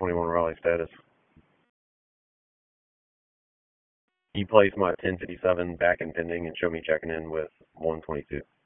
21 Raleigh status. He placed my 1057 back and pending and showed me checking in with 122.